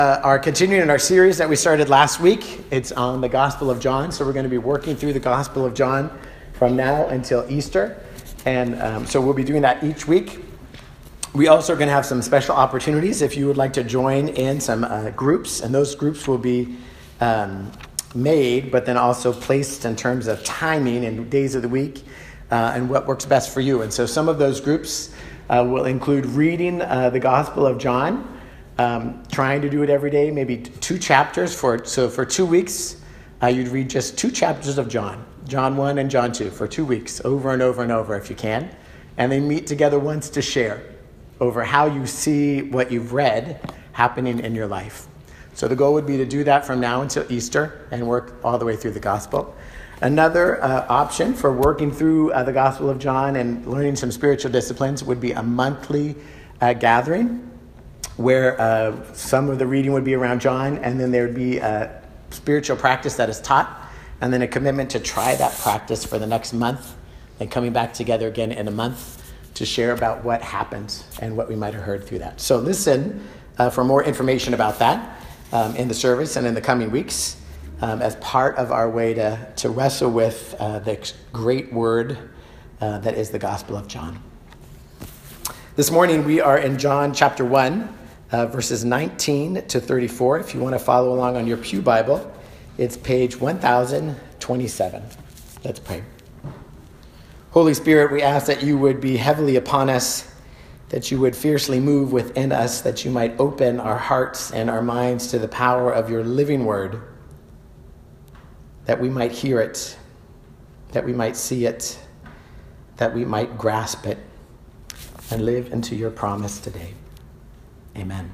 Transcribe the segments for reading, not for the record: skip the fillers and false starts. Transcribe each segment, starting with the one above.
Are continuing in our series that we started last week. It's on the Gospel of John, so we're going to be working through the Gospel of John from now until Easter, and so we'll be doing that each week. We also are going to have some special opportunities if you would like to join in some groups, and those groups will be made, but then also placed in terms of timing and days of the week and what works best for you. And so some of those groups will include reading the Gospel of John, trying to do it every day, maybe 2 chapters. For 2 weeks, you'd read just 2 chapters of John 1 and John 2, for 2 weeks, over and over and over if you can. And they meet together once to share over how you see what you've read happening in your life. So the goal would be to do that from now until Easter and work all the way through the Gospel. Another option for working through the Gospel of John and learning some spiritual disciplines would be a monthly gathering, where some of the reading would be around John, and then there would be a spiritual practice that is taught, and then a commitment to try that practice for the next month, and coming back together again in a month to share about what happened and what we might have heard through that. So listen for more information about that in the service and in the coming weeks as part of our way to wrestle with the great word that is the Gospel of John. This morning we are in John chapter 1, verses 19 to 34. If you want to follow along on your pew Bible, it's page 1027. Let's pray. Holy Spirit, we ask that you would be heavily upon us, that you would fiercely move within us, that you might open our hearts and our minds to the power of your living word, that we might hear it, that we might see it, that we might grasp it, and live into your promise today. Amen.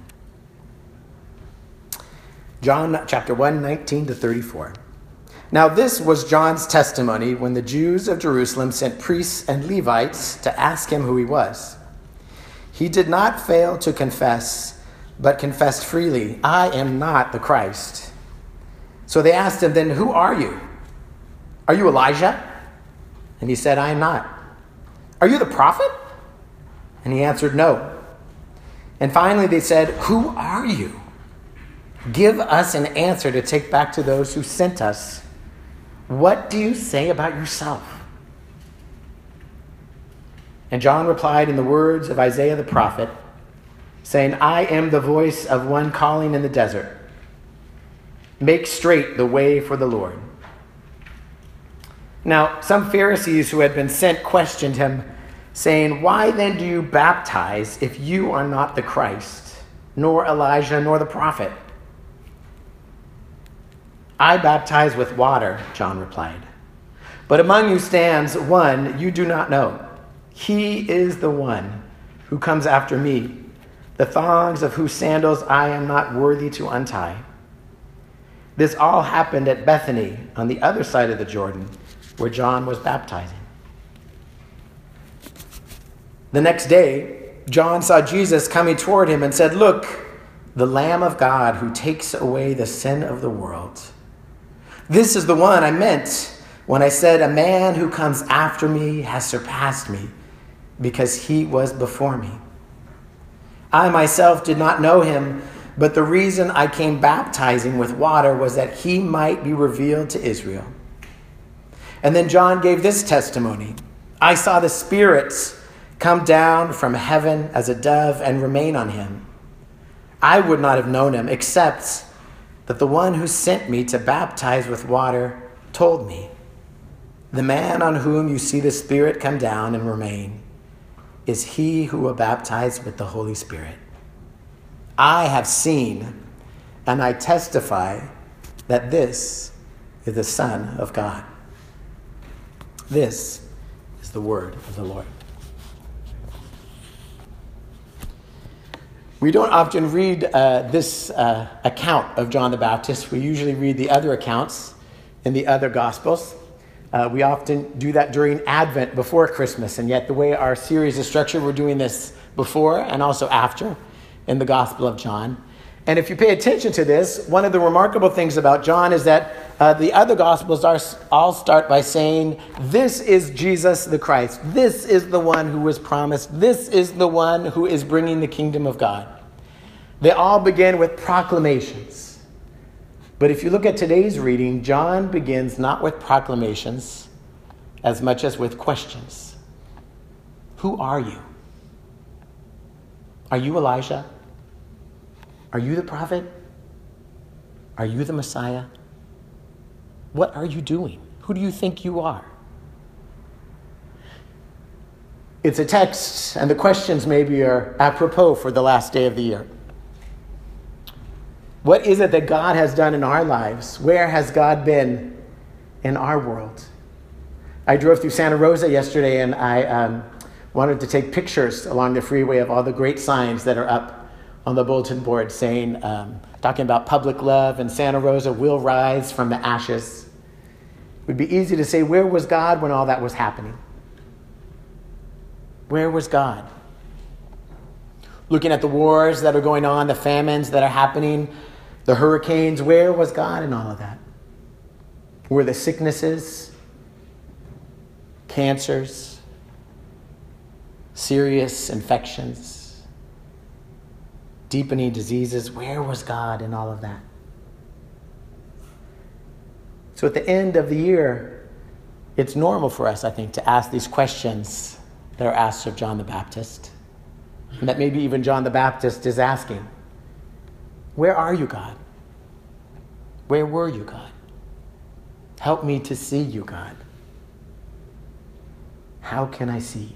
John chapter 1, 19 to 34. Now this was John's testimony when the Jews of Jerusalem sent priests and Levites to ask him who he was. He did not fail to confess, but confessed freely, "I am not the Christ." So they asked him, "Then who are you? Are you Elijah?" And he said, "I am not." "Are you the prophet?" And he answered, "No." And finally they said, "Who are you? Give us an answer to take back to those who sent us. What do you say about yourself?" And John replied in the words of Isaiah the prophet, saying, "I am the voice of one calling in the desert. Make straight the way for the Lord." Now some Pharisees who had been sent questioned him, saying, "Why then do you baptize if you are not the Christ, nor Elijah, nor the prophet?" "I baptize with water," John replied. "But among you stands one you do not know. He is the one who comes after me, the thongs of whose sandals I am not worthy to untie." This all happened at Bethany on the other side of the Jordan, where John was baptizing. The next day, John saw Jesus coming toward him and said, "Look, the Lamb of God who takes away the sin of the world. This is the one I meant when I said, 'A man who comes after me has surpassed me, because he was before me.' I myself did not know him, but the reason I came baptizing with water was that he might be revealed to Israel." And then John gave this testimony, "I saw the Spirit come down from heaven as a dove and remain on him. I would not have known him except that the one who sent me to baptize with water told me, 'The man on whom you see the Spirit come down and remain is he who will baptize with the Holy Spirit.' I have seen and I testify that this is the Son of God." This is the word of the Lord. We don't often read this account of John the Baptist. We usually read the other accounts in the other Gospels. We often do that during Advent, before Christmas, and yet the way our series is structured, we're doing this before and also after in the Gospel of John. And if you pay attention to this, one of the remarkable things about John is that the other Gospels all start by saying, "This is Jesus the Christ. This is the one who was promised. This is the one who is bringing the kingdom of God." They all begin with proclamations. But if you look at today's reading, John begins not with proclamations as much as with questions. Who are you? Are you Elijah? Are you the prophet? Are you the Messiah? What are you doing? Who do you think you are? It's a text, and the questions maybe are apropos for the last day of the year. What is it that God has done in our lives? Where has God been in our world? I drove through Santa Rosa yesterday, and I wanted to take pictures along the freeway of all the great signs that are up on the bulletin board saying, talking about public love, and Santa Rosa will rise from the ashes. It would be easy to say, where was God when all that was happening? Where was God? Looking at the wars that are going on, the famines that are happening, the hurricanes, where was God in all of that? Were the sicknesses, cancers, serious infections, deepening diseases, where was God in all of that? So at the end of the year, it's normal for us, I think, to ask these questions that are asked of John the Baptist, and that maybe even John the Baptist is asking, where are you, God? Where were you, God? Help me to see you, God. How can I see?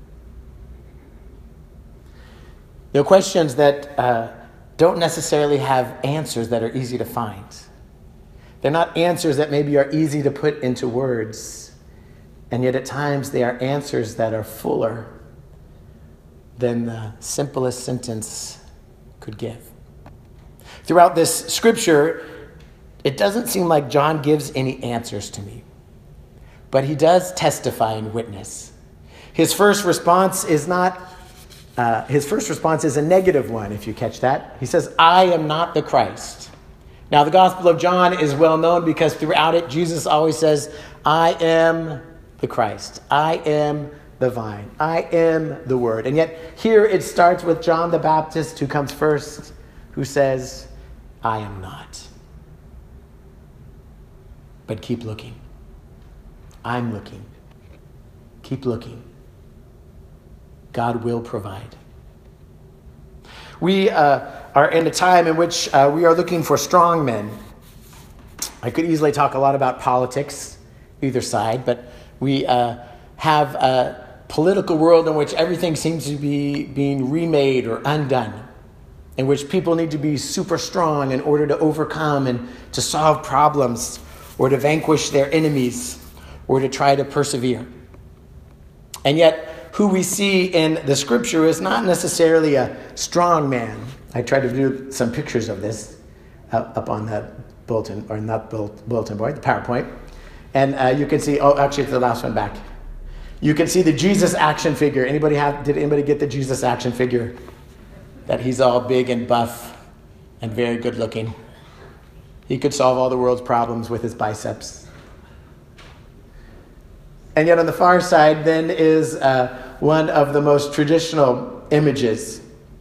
There are questions that don't necessarily have answers that are easy to find. They're not answers that maybe are easy to put into words. And yet at times they are answers that are fuller than the simplest sentence could give. Throughout this scripture, it doesn't seem like John gives any answers to me. But he does testify and witness. His first response is a negative one, if you catch that. He says, I am not the Christ. Now, the Gospel of John is well known because throughout it, Jesus always says, I am the Christ. I am the vine. I am the Word. And yet here it starts with John the Baptist, who comes first, who says, I am not. But keep looking. I'm looking. Keep looking. God will provide. We are in a time in which we are looking for strong men. I could easily talk a lot about politics, either side, but we have a political world in which everything seems to be being remade or undone, in which people need to be super strong in order to overcome and to solve problems or to vanquish their enemies or to try to persevere. And yet, who we see in the scripture is not necessarily a strong man. I tried to do some pictures of this up on the bulletin, or not bulletin board, the PowerPoint. And you can see, actually it's the last one back. You can see the Jesus action figure. Did anybody get the Jesus action figure? That he's all big and buff and very good looking. He could solve all the world's problems with his biceps. And yet on the far side then is one of the most traditional images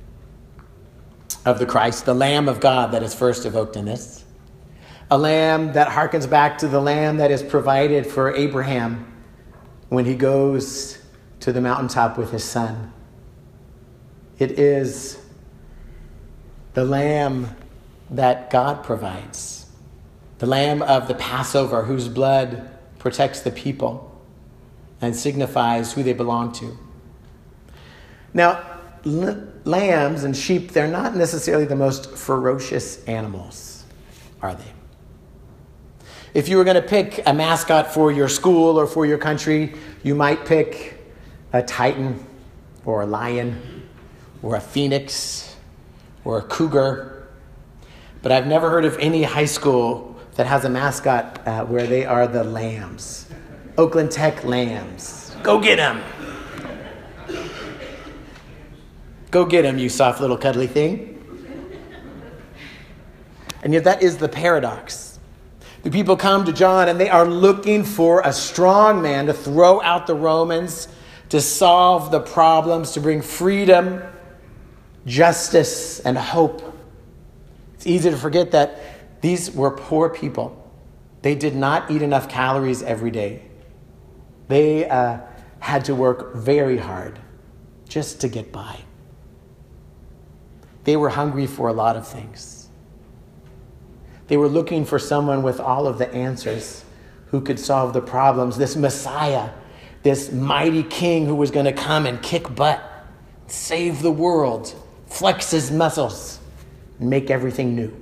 of the Christ, the Lamb of God that is first evoked in this. A lamb that harkens back to the lamb that is provided for Abraham when he goes to the mountaintop with his son. It is the lamb that God provides. The lamb of the Passover whose blood protects the people and signifies who they belong to. Now, lambs and sheep, they're not necessarily the most ferocious animals, are they? If you were going to pick a mascot for your school or for your country, you might pick a titan or a lion or a phoenix or a cougar. But I've never heard of any high school that has a mascot where they are the lambs. Oakland Tech Lambs. Go get them. Go get them, you soft little cuddly thing. And yet that is the paradox. The people come to John and they are looking for a strong man to throw out the Romans, to solve the problems, to bring freedom, justice, and hope It's easy to forget that these were poor people. They did not eat enough calories every day. They had to work very hard just to get by. They were hungry for a lot of things. They were looking for someone with all of the answers who could solve the problems. This Messiah, this mighty king who was going to come and kick butt, save the world, flex his muscles, and make everything new.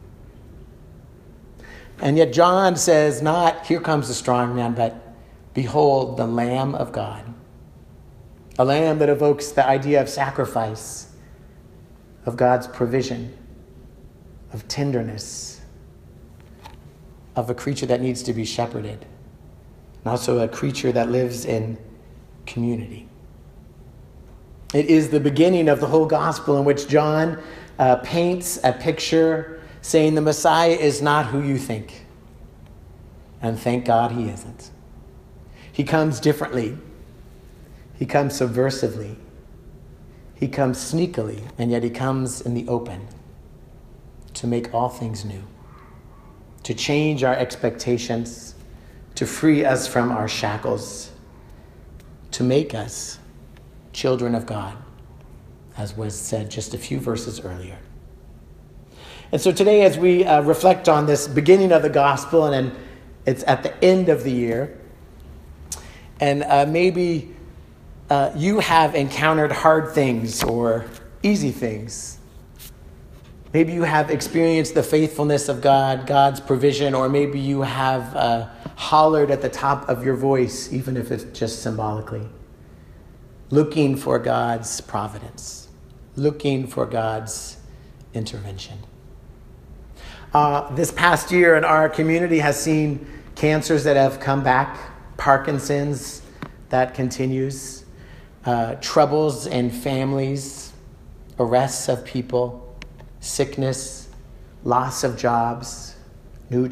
And yet John says not, here comes the strong man, but behold, the Lamb of God. A lamb that evokes the idea of sacrifice, of God's provision, of tenderness, of a creature that needs to be shepherded, and also a creature that lives in community. It is the beginning of the whole gospel in which John paints a picture saying the Messiah is not who you think. And thank God he isn't. He comes differently. He comes subversively. He comes sneakily, and yet he comes in the open to make all things new, to change our expectations, to free us from our shackles, to make us children of God, as was said just a few verses earlier. And so today, as we reflect on this beginning of the gospel, and it's at the end of the year, and maybe you have encountered hard things or easy things. Maybe you have experienced the faithfulness of God, God's provision, or maybe you have hollered at the top of your voice, even if it's just symbolically, looking for God's providence, looking for God's intervention. This past year in our community has seen cancers that have come back, Parkinson's that continues, troubles in families, arrests of people, sickness, loss of jobs, new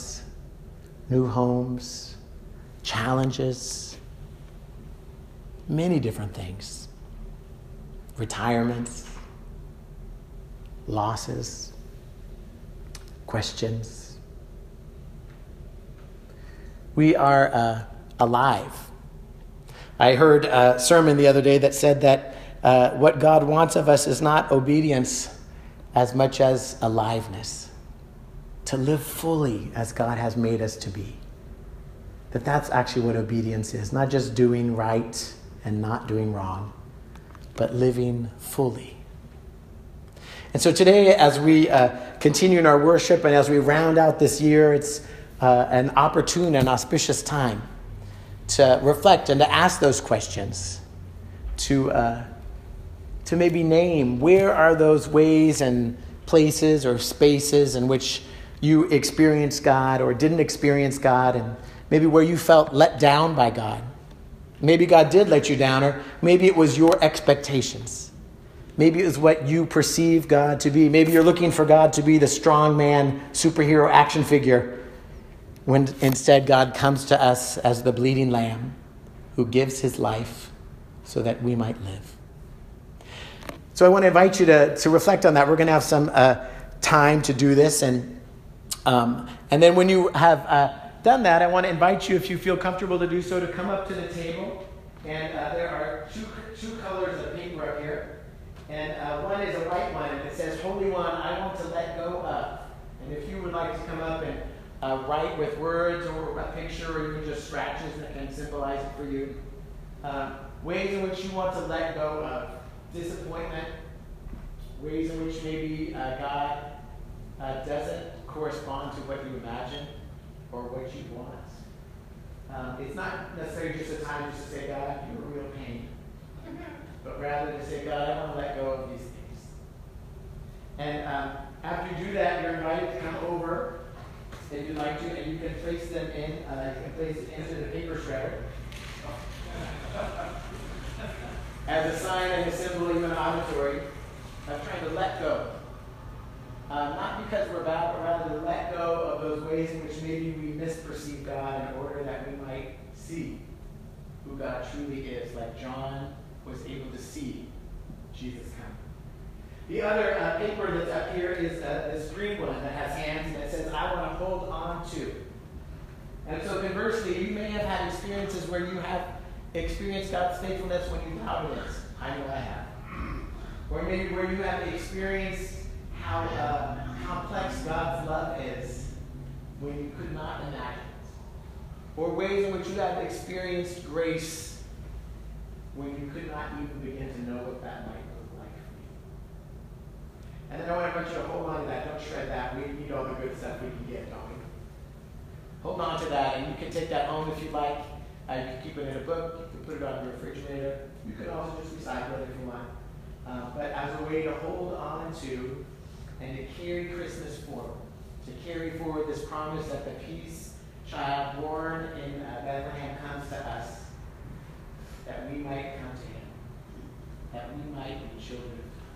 homes, challenges, many different things, retirements, losses, questions. We are alive. I heard a sermon the other day that said that what God wants of us is not obedience as much as aliveness, to live fully as God has made us to be. That's actually what obedience is, not just doing right and not doing wrong, but living fully. And so today, as we continue in our worship and as we round out this year, it's an opportune and auspicious time to reflect and to ask those questions, to maybe name where are those ways and places or spaces in which you experienced God or didn't experience God, and maybe where you felt let down by God. Maybe God did let you down, or maybe it was your expectations. Maybe it was what you perceive God to be. Maybe you're looking for God to be the strong man, superhero action figure, when instead God comes to us as the bleeding lamb who gives his life so that we might live. So I want to invite you to reflect on that. We're going to have some time to do this. And then when you have done that, I want to invite you, if you feel comfortable to do so, to come up to the table. And there are two colors of paper up here. And one is a white one, and it says, Holy One, I want to let go of. And if you would like to come up and write with words or a picture or even just scratches that can symbolize it for you. Ways in which you want to let go of disappointment. Ways in which maybe God doesn't correspond to what you imagine or what you want. It's not necessarily just a time just to say, God, you're a real pain. But rather to say, God, I want to let go of these things. And after you do that, you're invited to come over if you'd like to, and you can place them in, you can place it into the paper shredder as a sign and a symbol, even auditory, of trying to let go. Not because we're bad, but rather to let go of those ways in which maybe we misperceive God in order that we might see who God truly is, like John was able to see Jesus come. The other paper that's up here is this green one that has hands and it says, I want to hold on to. And so conversely, you may have had experiences where you have experienced God's faithfulness when you doubted it. I know I have. Or maybe where you have experienced how complex God's love is when you could not imagine it. Or ways in which you have experienced grace when you could not even begin to know what that might look like for you. And then I want you to hold on to that. Don't shred that. We need all the good stuff we can get, don't we? Hold on to that, and you can take that home if you like. You can keep it in a book. You can put it on your refrigerator. You can also just recycle it if you want. But as a way to hold on to and to carry Christmas forward, to carry forward this promise that the peace child born in Bethlehem comes to us, that we might come to him, that we might be children.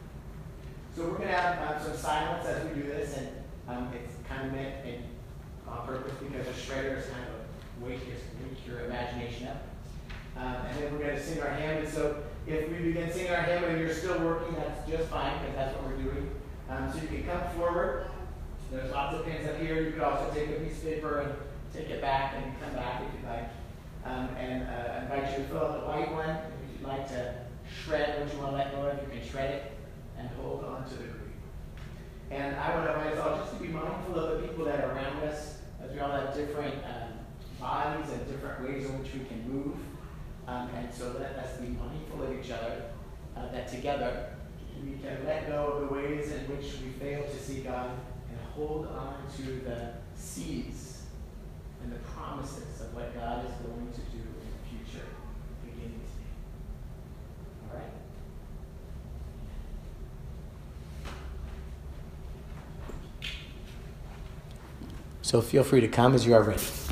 So we're going to have some silence as we do this, and it's kind of meant on purpose because a shredder is kind of wake your imagination up. And then we're going to sing our hymn. And so if we begin singing our hymn and you're still working, that's just fine because that's what we're doing. So you can come forward. There's lots of pins up here. You could also take a piece of paper and take it back and come back if you'd like. And invite you to fill out the white one. If you'd like to shred what you want to let go of, you can shred it and hold on to the green. And I want to invite us all just to be mindful of the people that are around us, as we all have different bodies and different ways in which we can move. And so let us be mindful of each other, that together we can let go of the ways in which we fail to see God and hold on to the seeds and the promises of what God is going to do in the future, beginning today. All right? So feel free to come as you are ready.